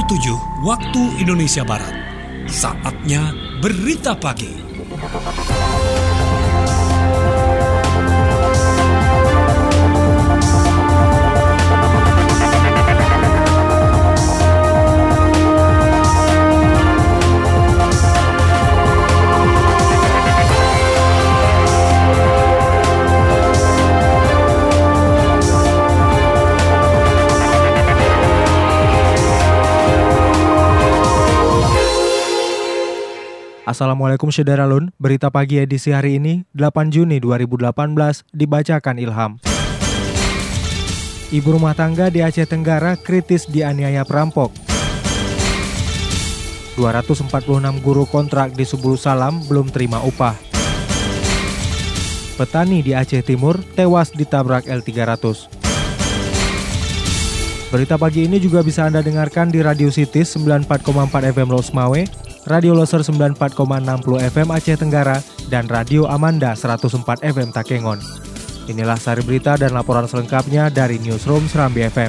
7 waktu Indonesia Barat. Saatnya berita pagi. Assalamualaikum Syederalun, berita pagi edisi hari ini, 8 Juni 2018, dibacakan Ilham. Ibu rumah tangga di Aceh Tenggara kritis dianiaya perampok. 246 guru kontrak di Subulu Salam belum terima upah. Petani di Aceh Timur tewas ditabrak L300. Berita pagi ini juga bisa Anda dengarkan di Radio Sitis 94,4 FM Losmawe, Radio Loser 94,60 FM Aceh Tenggara, dan Radio Amanda 104 FM Takengon. Inilah sari berita dan laporan selengkapnya dari Newsroom Serambi FM.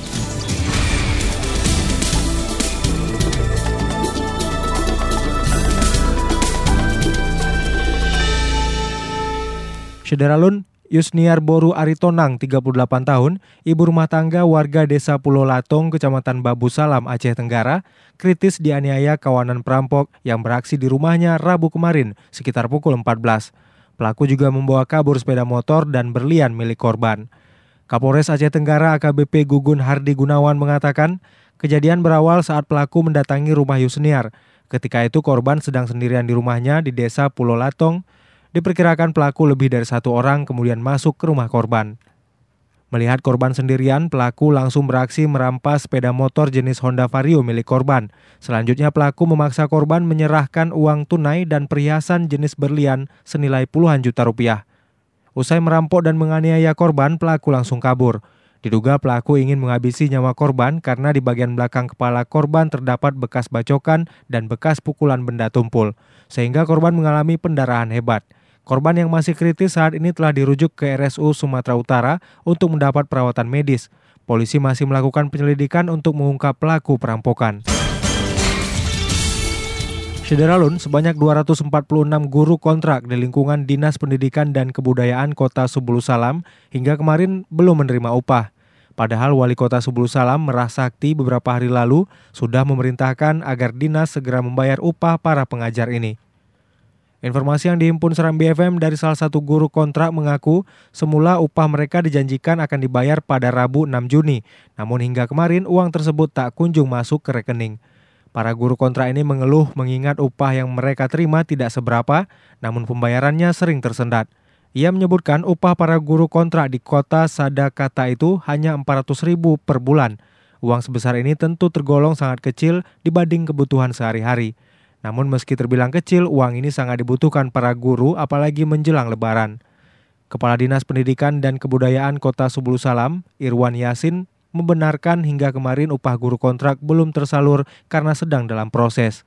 Syederalun, Yusniar Boru Aritonang, 38 tahun, ibu rumah tangga warga desa Pulau Latong, Kecamatan Babu Salam, Aceh Tenggara, kritis dianiaya kawanan perampok yang beraksi di rumahnya Rabu kemarin, sekitar pukul 14. Pelaku juga membawa kabur sepeda motor dan berlian milik korban. Kapolres Aceh Tenggara AKBP Gugun Hardi Gunawan mengatakan, kejadian berawal saat pelaku mendatangi rumah Yusniar. Ketika itu korban sedang sendirian di rumahnya di desa Pulau Latong. Diperkirakan pelaku lebih dari satu orang kemudian masuk ke rumah korban. Melihat korban sendirian, pelaku langsung beraksi merampas sepeda motor jenis Honda Vario milik korban. Selanjutnya pelaku memaksa korban menyerahkan uang tunai dan perhiasan jenis berlian senilai puluhan juta rupiah. Usai merampok dan menganiaya korban, pelaku langsung kabur. Diduga pelaku ingin menghabisi nyawa korban karena di bagian belakang kepala korban terdapat bekas bacokan dan bekas pukulan benda tumpul, sehingga korban mengalami pendarahan hebat. Korban yang masih kritis saat ini telah dirujuk ke RSU Sumatera Utara untuk mendapat perawatan medis. Polisi masih melakukan penyelidikan untuk mengungkap pelaku perampokan. Syederalun, sebanyak 246 guru kontrak di lingkungan Dinas Pendidikan dan Kebudayaan Kota Subulu Salam hingga kemarin belum menerima upah. Padahal Wali Kota Subulu Salam Merah Sakti beberapa hari lalu sudah memerintahkan agar dinas segera membayar upah para pengajar ini. Informasi yang dihimpun Serambi FM dari salah satu guru kontrak mengaku semula upah mereka dijanjikan akan dibayar pada Rabu 6 Juni. Namun hingga kemarin uang tersebut tak kunjung masuk ke rekening. Para guru kontrak ini mengeluh mengingat upah yang mereka terima tidak seberapa, namun pembayarannya sering tersendat. Ia menyebutkan upah para guru kontrak di kota Sadakata itu hanya 400.000 per bulan. Uang sebesar ini tentu tergolong sangat kecil dibanding kebutuhan sehari-hari. Namun meski terbilang kecil, uang ini sangat dibutuhkan para guru apalagi menjelang Lebaran. Kepala Dinas Pendidikan dan Kebudayaan Kota Subulu Salam, Irwan Yasin, membenarkan hingga kemarin upah guru kontrak belum tersalur karena sedang dalam proses.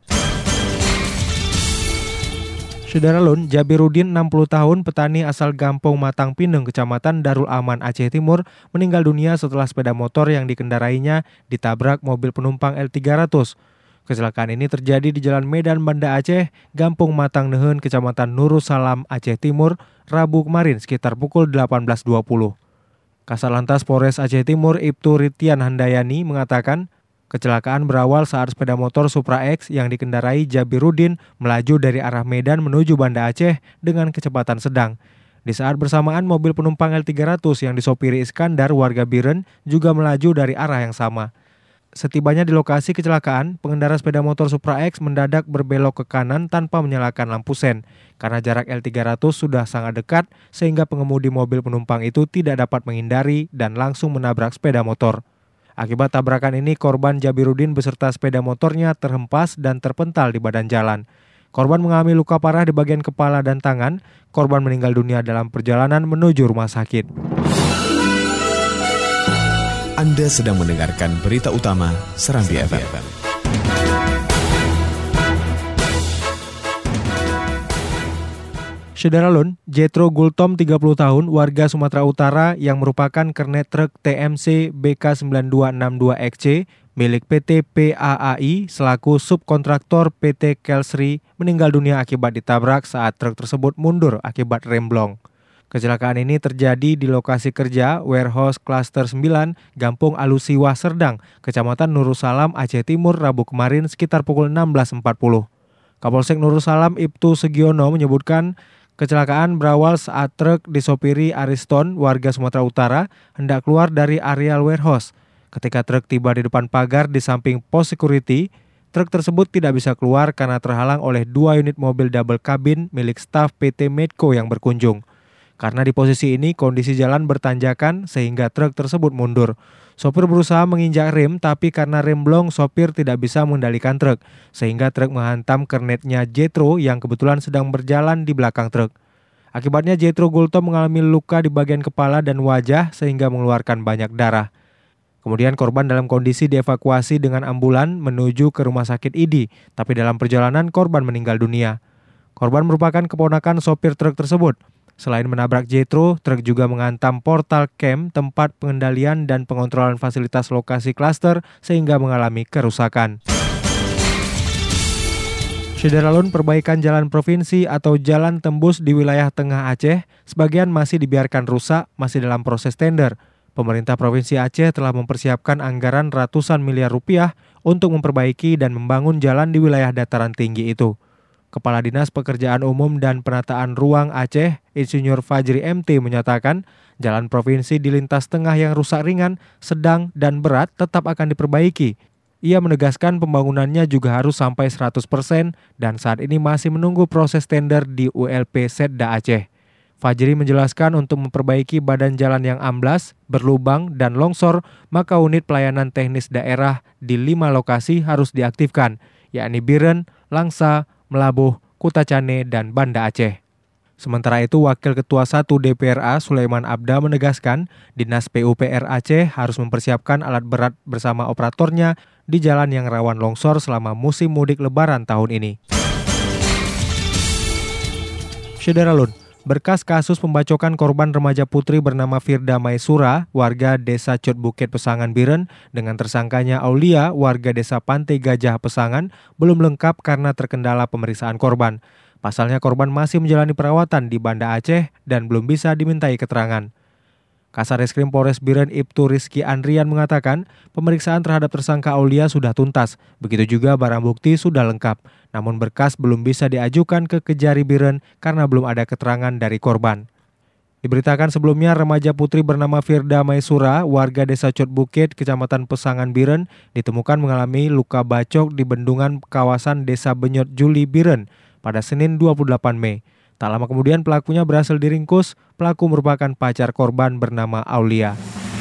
Syederalun, Jabirudin 60 tahun, petani asal Gampong Matang Pineng, Kecamatan Darul Aman, Aceh Timur, meninggal dunia setelah sepeda motor yang dikendarainya ditabrak mobil penumpang L300. Kecelakaan ini terjadi di Jalan Medan Banda Aceh, Gampong Matang Nehen, Kecamatan Nurus Salam, Aceh Timur, Rabu kemarin sekitar pukul 18.20. Kasatlantas Polres Aceh Timur Ibtu Ritian Handayani mengatakan, kecelakaan berawal saat sepeda motor Supra X yang dikendarai Jabirudin melaju dari arah Medan menuju Banda Aceh dengan kecepatan sedang. Di saat bersamaan mobil penumpang L300 yang disopiri Iskandar warga Biren juga melaju dari arah yang sama. Setibanya di lokasi kecelakaan, pengendara sepeda motor Supra X mendadak berbelok ke kanan tanpa menyalakan lampu sen. Karena jarak L300 sudah sangat dekat, sehingga pengemudi mobil penumpang itu tidak dapat menghindari dan langsung menabrak sepeda motor. Akibat tabrakan ini, korban Jabirudin beserta sepeda motornya terhempas dan terpental di badan jalan. Korban mengalami luka parah di bagian kepala dan tangan. Korban meninggal dunia dalam perjalanan menuju rumah sakit. Anda sedang mendengarkan berita utama Serambi FM. Syederalun, Jetro Gultom 30 tahun, warga Sumatera Utara yang merupakan kernet truk TMC BK9262XC milik PT PAAI selaku subkontraktor PT Kelsri meninggal dunia akibat ditabrak saat truk tersebut mundur akibat remblong. Kecelakaan ini terjadi di lokasi kerja Warehouse Cluster 9, Gampung Alusiwah Serdang, Kecamatan Nurussalam, Aceh Timur, Rabu kemarin sekitar pukul 16.40. Kapolsek Nurussalam Ibtu Segiono menyebutkan kecelakaan berawal saat truk disopiri Ariston, warga Sumatera Utara, hendak keluar dari areal warehouse. Ketika truk tiba di depan pagar di samping pos security, truk tersebut tidak bisa keluar karena terhalang oleh 2 unit mobil double cabin milik staf PT Medco yang berkunjung. Karena di posisi ini kondisi jalan bertanjakan sehingga truk tersebut mundur. Sopir berusaha menginjak rem tapi karena remblong sopir tidak bisa mengendalikan truk sehingga truk menghantam kernetnya Jetro yang kebetulan sedang berjalan di belakang truk. Akibatnya Jetro Gultom mengalami luka di bagian kepala dan wajah sehingga mengeluarkan banyak darah. Kemudian korban dalam kondisi dievakuasi dengan ambulan menuju ke rumah sakit ID, tapi dalam perjalanan korban meninggal dunia. Korban merupakan keponakan sopir truk tersebut. Selain menabrak Jetro, truk juga menghantam portal camp tempat pengendalian dan pengontrolan fasilitas lokasi klaster sehingga mengalami kerusakan. Syederalun perbaikan jalan provinsi atau jalan tembus di wilayah Tengah Aceh, sebagian masih dibiarkan rusak, masih dalam proses tender. Pemerintah Provinsi Aceh telah mempersiapkan anggaran ratusan miliar rupiah untuk memperbaiki dan membangun jalan di wilayah dataran tinggi itu. Kepala Dinas Pekerjaan Umum dan Penataan Ruang Aceh, Insinyur Fajri MT menyatakan, jalan provinsi di lintas tengah yang rusak ringan, sedang, dan berat tetap akan diperbaiki. Ia menegaskan pembangunannya juga harus sampai 100% dan saat ini masih menunggu proses tender di ULP Setda Aceh. Fajri menjelaskan untuk memperbaiki badan jalan yang amblas, berlubang, dan longsor, maka unit pelayanan teknis daerah di 5 lokasi harus diaktifkan, yakni Biren, Langsa, Melabuh, Kutacane, dan Banda Aceh. Sementara itu, Wakil Ketua 1 DPRA Sulaiman Abda menegaskan Dinas PUPR Aceh harus mempersiapkan alat berat bersama operatornya di jalan yang rawan longsor selama musim mudik Lebaran tahun ini. Syederalun, berkas kasus pembacokan korban remaja putri bernama Firda Maisura, warga Desa Cot Bukit Pesangan Biren, dengan tersangkanya Aulia, warga Desa Pantai Gajah Pesangan, belum lengkap karena terkendala pemeriksaan korban. Pasalnya korban masih menjalani perawatan di Banda Aceh dan belum bisa dimintai keterangan. Kasareskrim Polres Biren Ibtu Rizky Andrian mengatakan pemeriksaan terhadap tersangka Aulia sudah tuntas, begitu juga barang bukti sudah lengkap. Namun berkas belum bisa diajukan ke Kejari Biren karena belum ada keterangan dari korban. Diberitakan sebelumnya remaja putri bernama Firda Maisura, warga Desa Cot Bukit, Kecamatan Pesangan Biren, ditemukan mengalami luka bacok di bendungan kawasan Desa Benyot Juli Biren pada Senin 28 Mei. Tak lama kemudian pelakunya berhasil diringkus. Pelaku merupakan pacar korban bernama Aulia.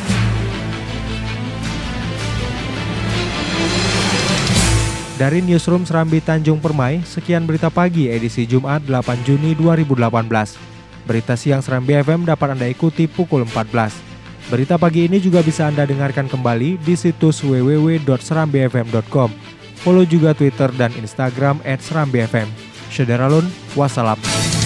Dari Newsroom Serambi Tanjung Permai, sekian berita pagi edisi Jumat 8 Juni 2018. Berita siang Serambi FM dapat Anda ikuti pukul 14. Berita pagi ini juga bisa Anda dengarkan kembali di situs www.serambifm.com. Follow juga Twitter dan Instagram @serambifm. Syederalun, wassalam.